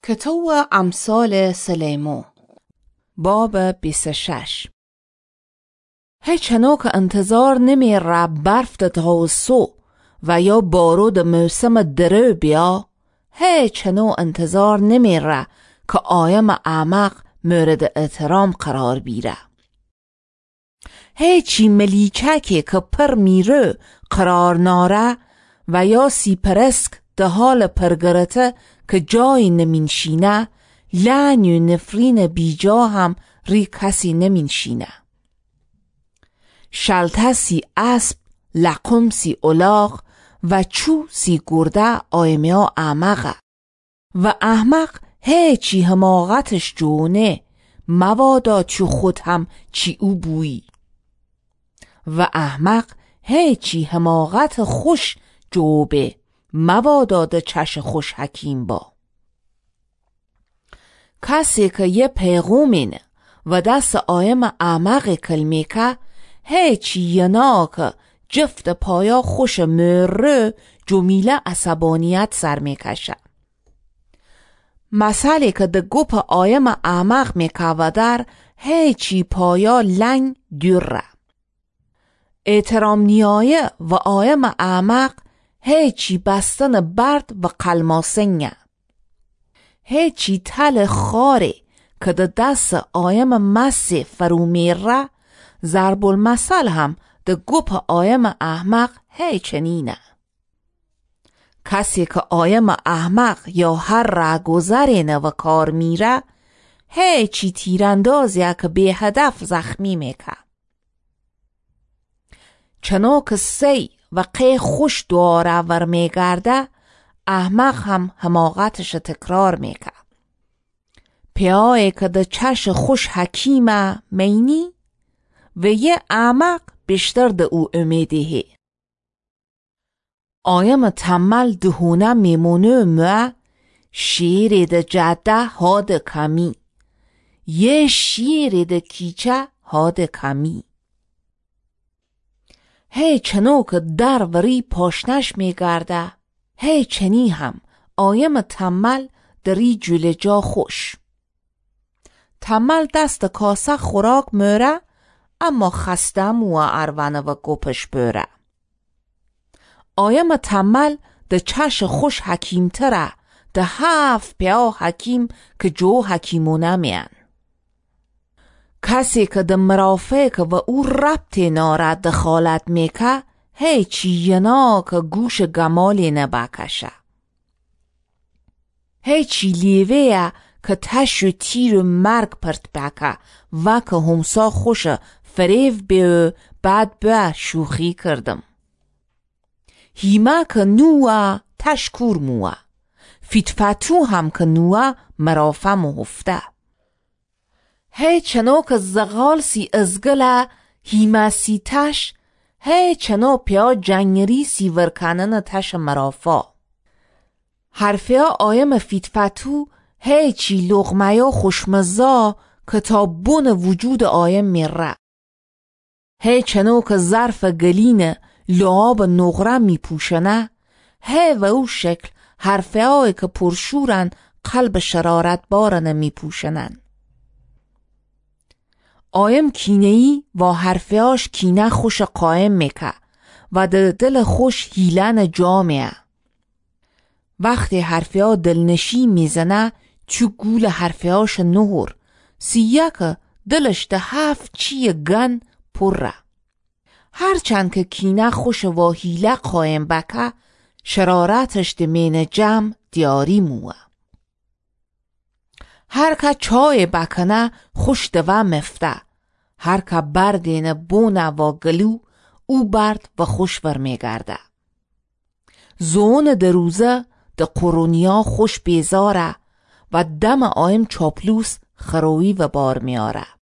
کتاب امثال سلیمو باب 26. هیچنو که انتظار نمی را برف تاوسو و یا بارود موسم درو بیا، هیچنو انتظار نمی را که آیم اعمق مورد احترام قرار بیره. هیچی ملیچکی که پر میره قرار ناره و یا سیپرسک ده حال پرگرته که جای نمینشینه، لعن و نفرین بیجا هم ری کسی نمینشینه. شلته سی اسب، لقم سی الاغ و چو سی گرده آیمیا احمقه و احمق هیچی حماقتش جونه موادا چو خود هم چی او بویی و احمق هیچی حماقت خوش جوبه موادا ده چش خوش حکیم با. کسی که یه پیغومینه و دست آیم احمق کلمه که هیچی ینا که جفت پایا خوش مره جمیله عصبانیت سر میکشه. مسئله که ده گوپ آیم احمق میکه و در هیچی پایا لنگ دوره. احترام نیایه و آیم احمق هیچی بستن برد و قلماسنگه. هیچی تل خاره که ده دست آیم مسی فرو میره ضرب المثل هم ده گوپ آیم احمق هیچنینه. کسی که آیم احمق یا هر را گذرینه و کار میره هیچی تیراندازیه که به هدف زخمی میکه. چنو که سی و قی خوش دواره ور میگرده احمق هم حماقتش تکرار میکه. پیایی که ده چش خوش حکیمه مینی و یه احمق بیشتر ده او امیده. آیم تمل دهونه میمونه مو شیر ده جده هاد کمی یه شیر ده کیچه هاد کمی. هی چنو که در وری پاشنش میگرده هی چنی هم آیم تمل دری جلجا خوش. تمل دست کاسه خوراک موره اما خسته مو اروانه و گوپش بره. آیم تمل ده چش خوش حکیم تره ده 7 پیا حکیم که جو حکیمونه میان. کسی که ده مرافق و او ربط ناره دخالت میکه هیچی ینا که گوش گمالی نبکشه. هیچی لیوه که تش و تیر و مرگ پرت بکه و که همسا خوش فریف به بعد به شوخی کردم. هیمه که نوه تشکور موه فیتفتو هم که نوه مرافه مهفته. هی چنو که زغال سی ازگله هیمه سی تش هی چنو پیا جنگری سی ورکنن تش مرافا. حرفیا آیم فیتفتو هی چی لغمه یا خوشمزا که تا بون وجود آیم میره. هی چنو که ظرف گلین لعاب نغره میپوشنه هی و او شکل حرفیایی که پرشورن قلب شرارت بارن میپوشنن. آیم کینه‌ای و حرفیاش کینه خوش قایم میکه و دل خوش هیلن جامعه. وقتی حرفیا دلنشی میزنه چو گول حرفیاش نهر سیه که دلش ده 7 چی گن پره. هرچند که کینه خوش و هیله قایم بکه شرارتش ده مین جمع دیاری موه. هر که چای بکنه خوش دوه مفته. هر که بردین بونه و گلو او برد و خوش ور میگرده. زون دروزه ده قرونیا خوش بیزاره و دم آیم چاپلوس خروی و بار میاره.